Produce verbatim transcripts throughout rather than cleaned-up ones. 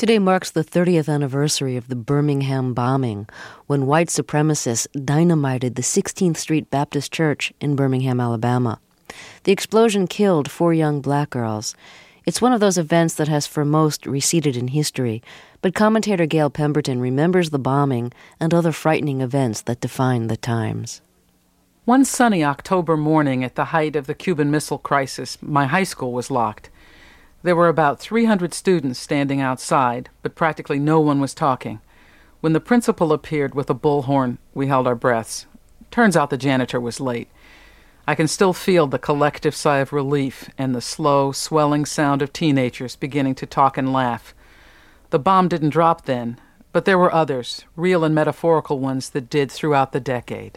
Today marks the thirtieth anniversary of the Birmingham bombing, when white supremacists dynamited the sixteenth Street Baptist Church in Birmingham, Alabama. The explosion killed four young black girls. It's one of those events that has for most receded in history, but commentator Gail Pemberton remembers the bombing and other frightening events that define the times. One sunny October morning at the height of the Cuban Missile Crisis, my high school was locked. There were about three hundred students standing outside, but practically no one was talking. When the principal appeared with a bullhorn, we held our breaths. Turns out the janitor was late. I can still feel the collective sigh of relief and the slow, swelling sound of teenagers beginning to talk and laugh. The bomb didn't drop then, but there were others, real and metaphorical ones, that did throughout the decade.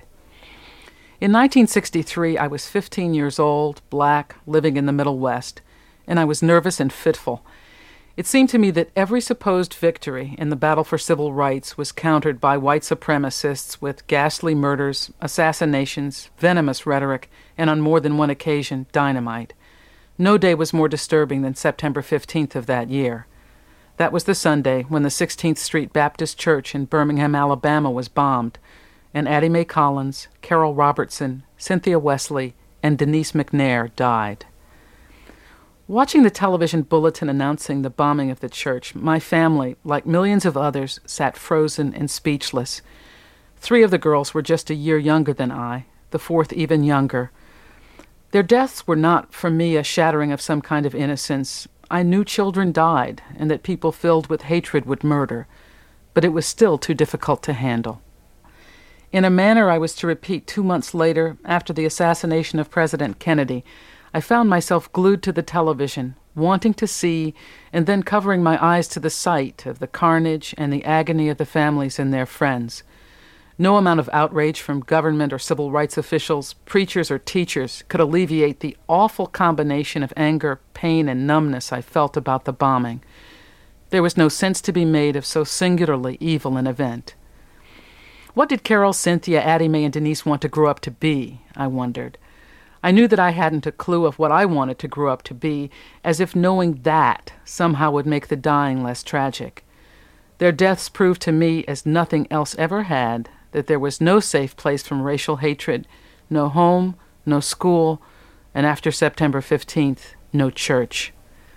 In nineteen sixty-three, I was fifteen years old, black, living in the Middle West, and I was nervous and fitful. It seemed to me that every supposed victory in the battle for civil rights was countered by white supremacists with ghastly murders, assassinations, venomous rhetoric, and on more than one occasion, dynamite. No day was more disturbing than September fifteenth of that year. That was the Sunday when the sixteenth Street Baptist Church in Birmingham, Alabama was bombed, and Addie Mae Collins, Carol Robertson, Cynthia Wesley, and Denise McNair died. Watching the television bulletin announcing the bombing of the church, my family, like millions of others, sat frozen and speechless. Three of the girls were just a year younger than I, the fourth even younger. Their deaths were not, for me, a shattering of some kind of innocence. I knew children died, and that people filled with hatred would murder, but it was still too difficult to handle. In a manner I was to repeat two months later, after the assassination of President Kennedy, I found myself glued to the television, wanting to see, and then covering my eyes to the sight of the carnage and the agony of the families and their friends. No amount of outrage from government or civil rights officials, preachers or teachers could alleviate the awful combination of anger, pain, and numbness I felt about the bombing. There was no sense to be made of so singularly evil an event. What did Carol, Cynthia, Addie Mae, and Denise want to grow up to be? I wondered. I knew that I hadn't a clue of what I wanted to grow up to be, as if knowing that somehow would make the dying less tragic. Their deaths proved to me, as nothing else ever had, that there was no safe place from racial hatred, no home, no school, and after September fifteenth, no church.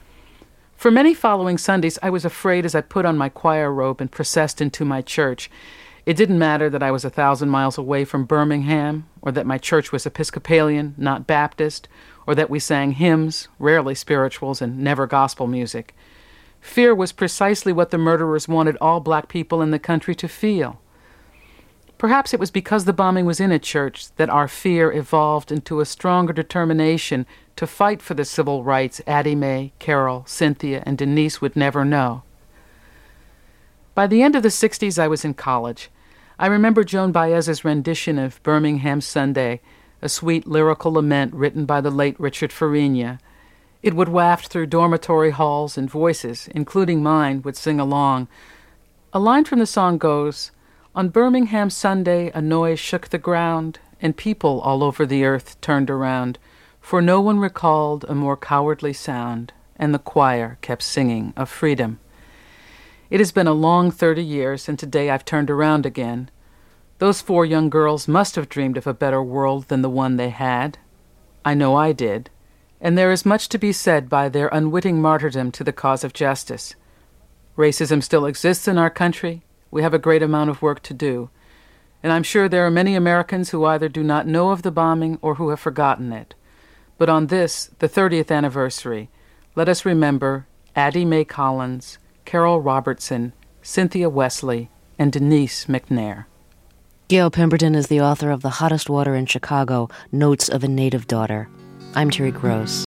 For many following Sundays, I was afraid as I put on my choir robe and processed into my church. It didn't matter that I was a thousand miles away from Birmingham, or that my church was Episcopalian, not Baptist, or that we sang hymns, rarely spirituals, and never gospel music. Fear was precisely what the murderers wanted all black people in the country to feel. Perhaps it was because the bombing was in a church that our fear evolved into a stronger determination to fight for the civil rights Addie Mae, Carol, Cynthia, and Denise would never know. By the end of the sixties, I was in college. I remember Joan Baez's rendition of Birmingham Sunday, a sweet lyrical lament written by the late Richard Farina. It would waft through dormitory halls, and voices, including mine, would sing along. A line from the song goes, "On Birmingham Sunday a noise shook the ground, and people all over the earth turned around, for no one recalled a more cowardly sound, and the choir kept singing of freedom." It has been a long thirty years, and today I've turned around again. Those four young girls must have dreamed of a better world than the one they had. I know I did. And there is much to be said by their unwitting martyrdom to the cause of justice. Racism still exists in our country. We have a great amount of work to do. And I'm sure there are many Americans who either do not know of the bombing or who have forgotten it. But on this, the thirtieth anniversary, let us remember Addie Mae Collins, Carol Robertson, Cynthia Wesley, and Denise McNair. Gail Pemberton is the author of The Hottest Water in Chicago, Notes of a Native Daughter. I'm Terry Gross.